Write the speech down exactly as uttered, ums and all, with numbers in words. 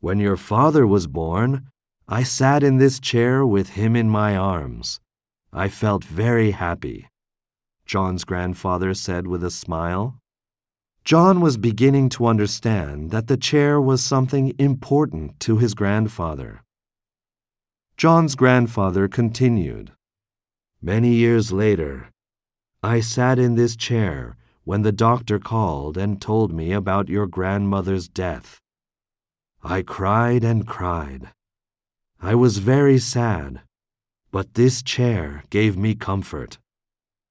When your father was born, I sat in this chair with him in my arms. I felt very happy," John's grandfather said with a smile. John was beginning to understand that the chair was something important to his grandfather. John's grandfather continued, "Many years later, I sat in this chair when the doctor called and told me about your grandmother's death. I cried and cried. I was very sad, but this chair gave me comfort.